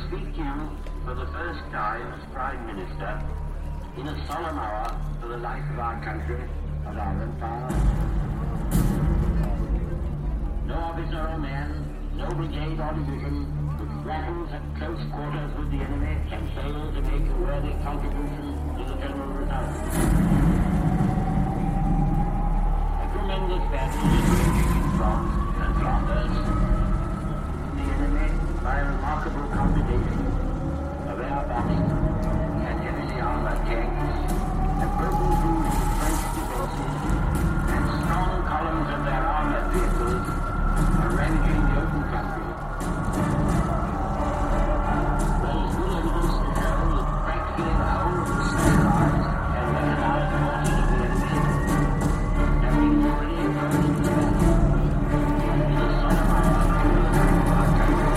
speak to you for the first time as Prime Minister in a solemn hour for the life of our country, of our empire. No officer or man, no brigade or division, with battles at close quarters with the enemy, can fail to make a worthy contribution to the general result. A tremendous battle is raging in France and Flanders. The enemy, by a remarkable combination of air bombing and heavily armored tanks, have broken through the French defenses, and strong columns of their armored vehicles are ravaging the open country. There is good evidence to show that practically the whole of the specialized and mechanized forces of the enemy have been already immersed in the battle. In a solemn hour for the life of our country.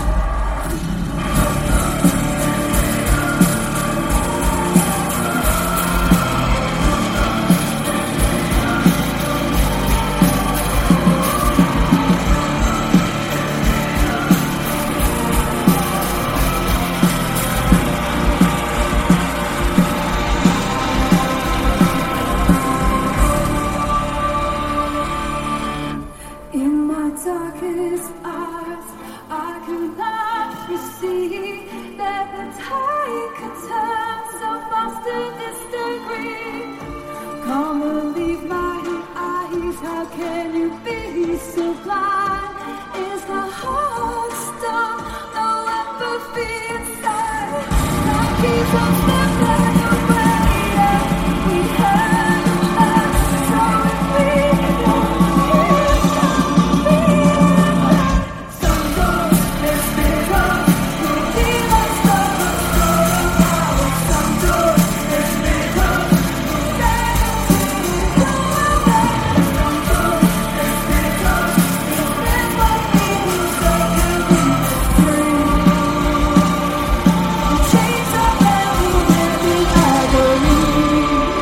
In my darkest hours, I could not receive that the tide could turn so fast to distant grief. Come and leave my eyes, how can you be so blind? Is the heart stone, no empathy inside? That keeps on stepping away, and we hurt us, so if we don't hear some doors, let's pick up, we leave us from a stolen power. Some doors, let's pick up, we stand up to the Some doors, let's pick up, we stand by people so can be free. Chains are held every agony.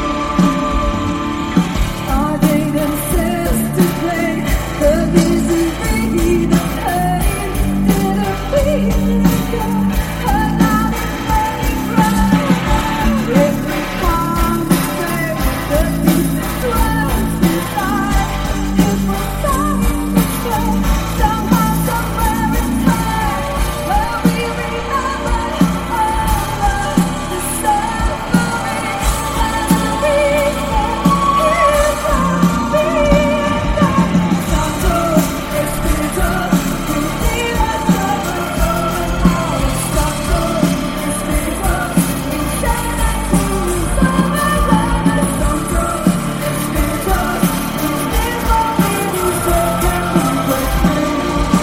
Our day themselves to play the misery, the pain, didn't we go? Heard not in many cries. Every conversation, the deepest dwells inside. It will find its way, somehow, somewhere in time, where we remember all of the suffering and we can hear from me. Some doors, let's pick up, we leave us from a stolen power. Some doors, let's pick up, we stand up to survive. Some doors, let's pick up, we live for people so can we break free.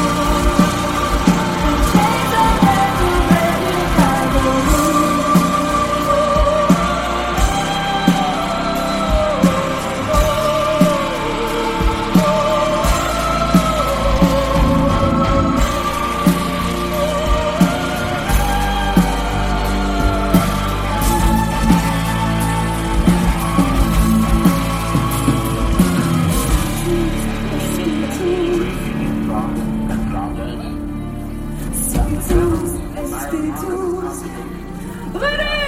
Chains are everywhere in agony. Raging in France and Flanders. Some tools, SP tools. Ready!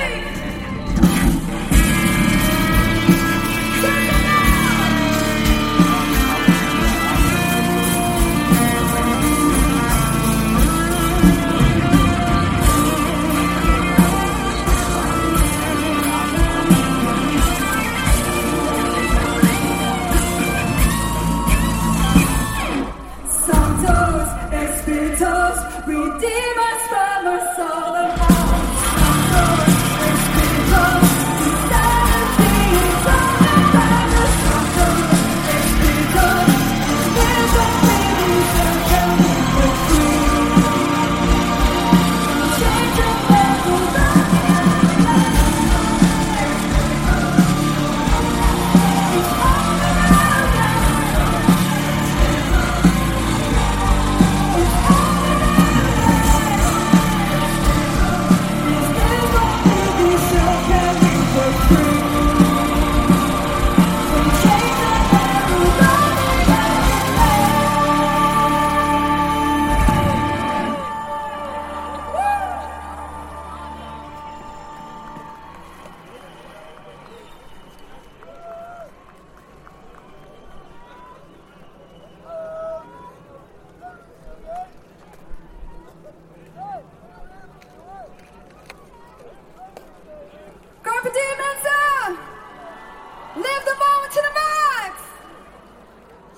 Some doors, SP doors, redeem us from our soul.